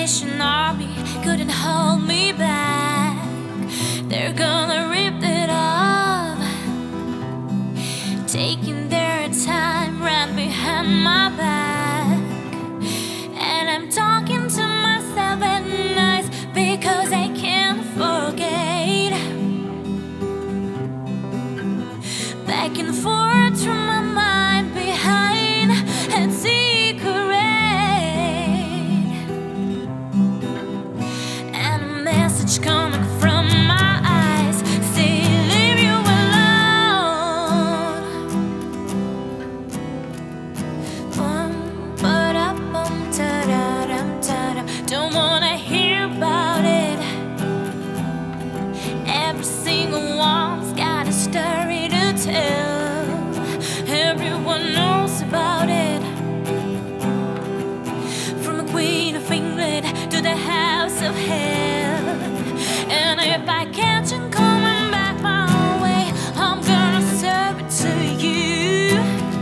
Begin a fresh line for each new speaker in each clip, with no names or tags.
Salvation Army couldn't hold me back. They're gonna rip it off, taking their time right behind my back. And I'm talking to myself at night because I can't forget. Back and forth through my mind behind a secret, and a message coming from my eyes say leave you alone. Bum ba da bum ta da dum ta dum. Don't wanna hear about it. Every single one's got a story to tell. Everyone knows about it, from the Queen of England to the House of Hell. And if I catch him coming back my way, I'm gonna serve it to you.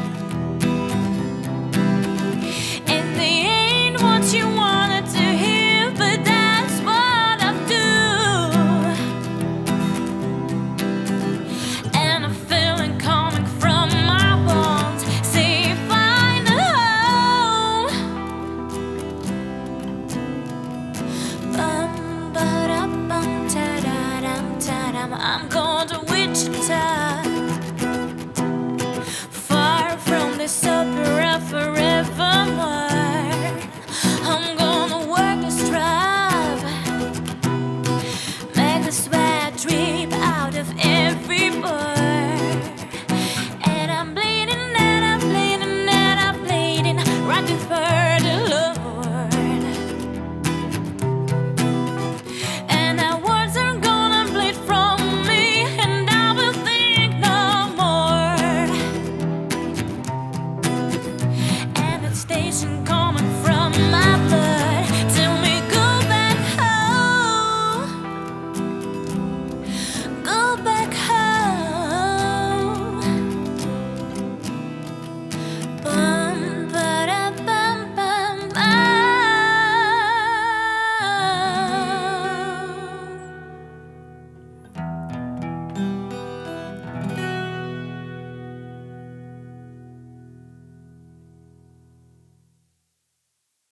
And they ain't what you wanted to hear, but that's what I do. And I'm feeling coming from my bones, say find a home. Bum ba da bum ta da dum ta dum. I'm going